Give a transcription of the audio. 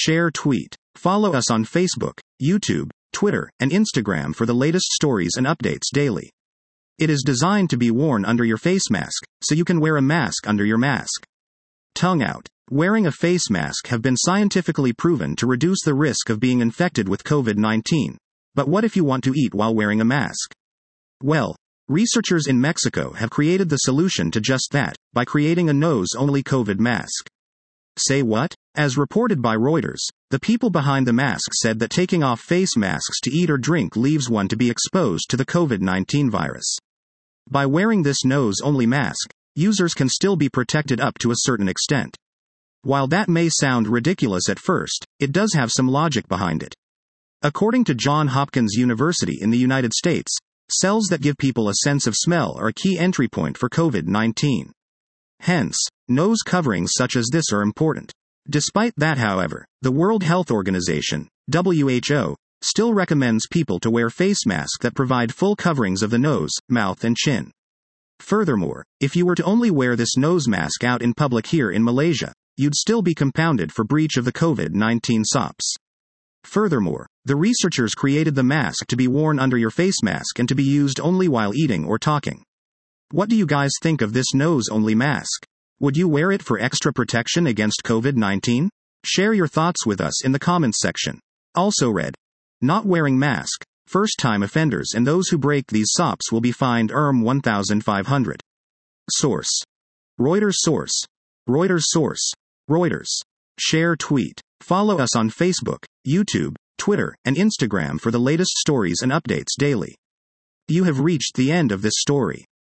share, tweet. Follow us on Facebook, YouTube, Twitter, and Instagram for the latest stories and updates daily. It is designed to be worn under your face mask, so you can wear a mask under your mask. Tongue out. Wearing a face mask have been scientifically proven to reduce the risk of being infected with COVID-19. But what if you want to eat while wearing a mask? Well, researchers in Mexico have created the solution to just that, by creating a nose-only COVID mask. Say what? As reported by Reuters, the people behind the mask said that taking off face masks to eat or drink leaves one to be exposed to the COVID-19 virus. By wearing this nose-only mask, users can still be protected up to a certain extent. While that may sound ridiculous at first, it does have some logic behind it. According to Johns Hopkins University in the United States, cells that give people a sense of smell are a key entry point for COVID-19. Hence, nose coverings such as this are important. Despite that, however, the World Health Organization, WHO, still recommends people to wear face masks that provide full coverings of the nose, mouth, and chin. Furthermore, if you were to only wear this nose mask out in public here in Malaysia, you'd still be compounded for breach of the COVID-19 SOPs. Furthermore, the researchers created the mask to be worn under your face mask and to be used only while eating or talking. What do you guys think of this nose-only mask? Would you wear it for extra protection against COVID-19? Share your thoughts with us in the comments section. Also read. Not wearing mask. First-time offenders and those who break these SOPs will be fined $1,500. Source. Reuters source. Reuters source. Reuters. Share, tweet. Follow us on Facebook, YouTube, Twitter, and Instagram for the latest stories and updates daily. You have reached the end of this story.